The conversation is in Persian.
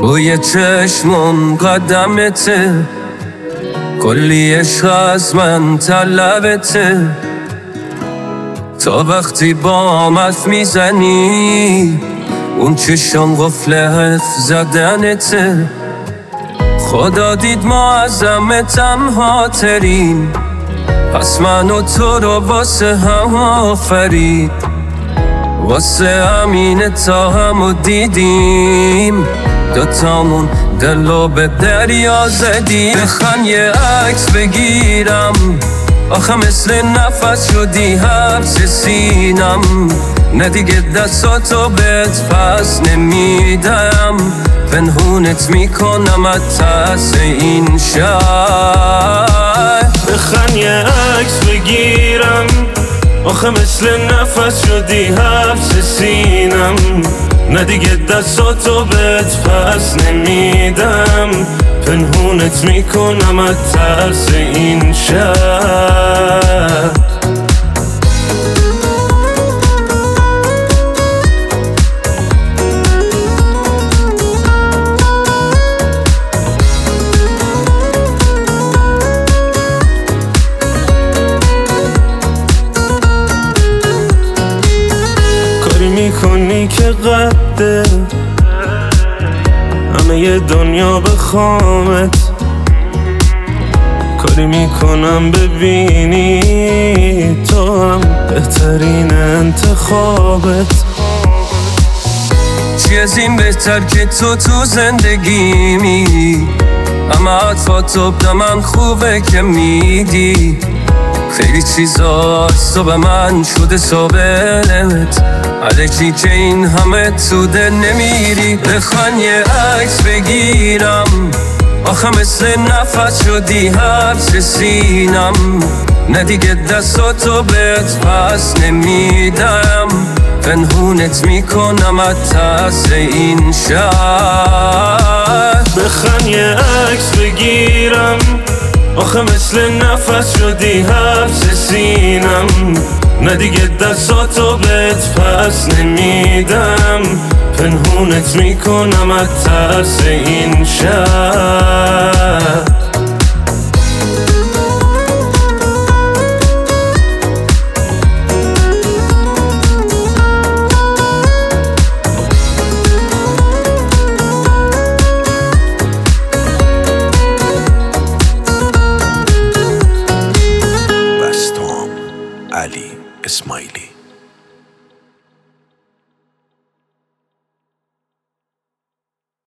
روی چشمم قدمته، کلی عشق از من طلبته. تا وقتی با حرف میزنی اون چشم قفل حرف زدنته. خدا دید ما از همه تنها تریم، پس من و تو رو واسه هم آفرید. واسه همینه تا همو دیدیم، دوتامون دلو به دریا زدیم. بخوان یه عکس بگیرم، آخه مثل نفس شدی حبس سینم. نه دیگه دستاتو بهت پس نمیدم، پنهونت میکنم از ترس این شهر. بخوان یه عکس بگیرم، آخه مثل نفس شدی حبس سینم. نه دیگه دستاتو بهت پس نمیدم، پنهونت میکنم از ترس این شهر. کاری میکنی که قده همه ی دنیا بخوامت، کاری میکنم ببینی تو هم بهترین انتخابت. چی از این بهتر که تو زندگیمی، همه عطفاتو به من خوبه که میدی. خیلی چیزا از تو به من شده ثابت، الکی که این همه تو دل نمیری. بخوان یه عکس بگیرم، آخه مثل نفس شدی حبس سینم. نه دیگه دستاتو بهت پس نمیدم، پنهونت میکنم از ترس این شهر. بخوان یه عکس بگیرم، آخه مثل نفس شدی حبس سینم. نه دیگه دستاتو بهت پس نمیدم، پنهونت میکنم از ترس این شهر.